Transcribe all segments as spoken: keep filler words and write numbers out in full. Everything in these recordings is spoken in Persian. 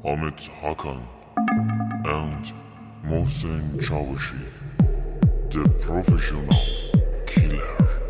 Ahmet Hakan and Mohsen Chawashi, the professional killer.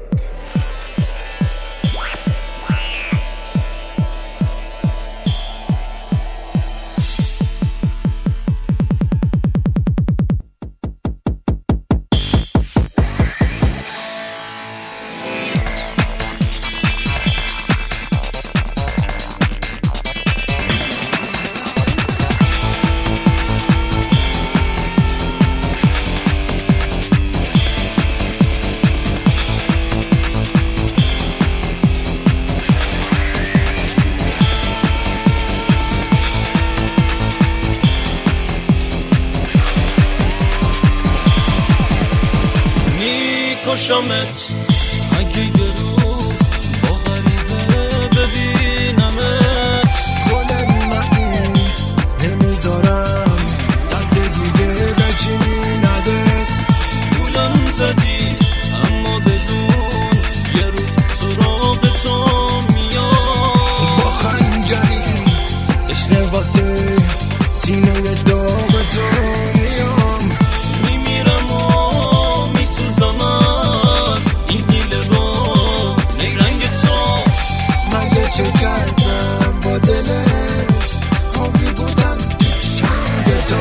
کشمت اگه یه روز با غریبه ببینمت، گل منی نمیذارم دست دیگه بچینی ندت. گولم زدی اما بدون یه روز سراغ تو میام، با خنجری تشنه واسه سینه داغ تو میام. میمیرم و میسوزم از این دیل رو نیرنگ تو. مگه چه کردم با دلت، خوابی بودم شنگ تو.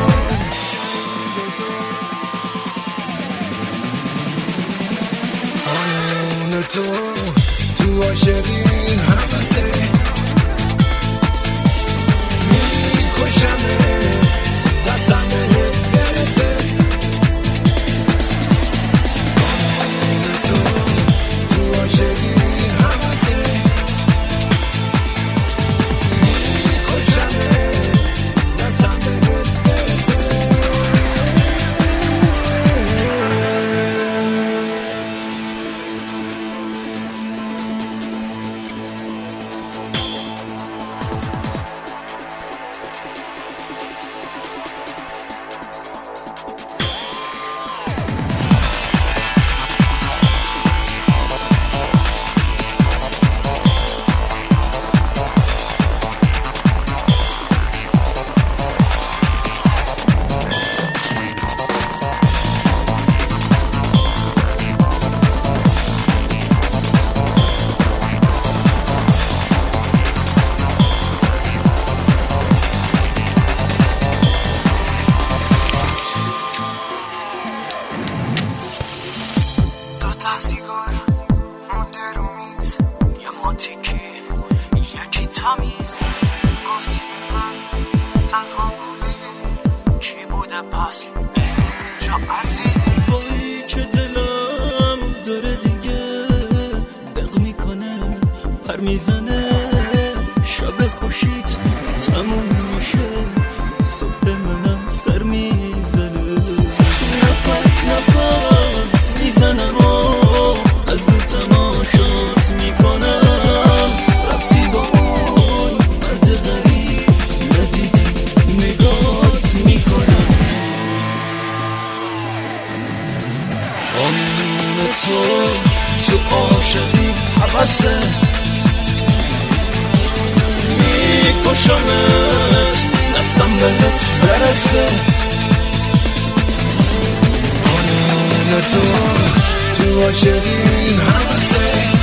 آنون تو تو عاشقی حوثه میکشمه دستم بهت برسه. آنون تو تو عاشقی حوثه میکشمه دستم بهت برسه. سیگار مونده رو میز، یه ماتیکی یکی تمیز. گفتی به من تنها بودی، کی بوده پس اینجا عزیز؟ وای که دلم داره دیگه دق میکنه پر میزنه، شب خوشیت تموم میشه صبح منم سر میزنه. نفس نفس میزنم از دو تماشات میکنم، رفتی با اون مرد غریب ندیدی نگات میکنم. قانون تو تو عاشقی حوثه میکشمت دستم بهت برسه. قانون تو تو عاشقی حوثه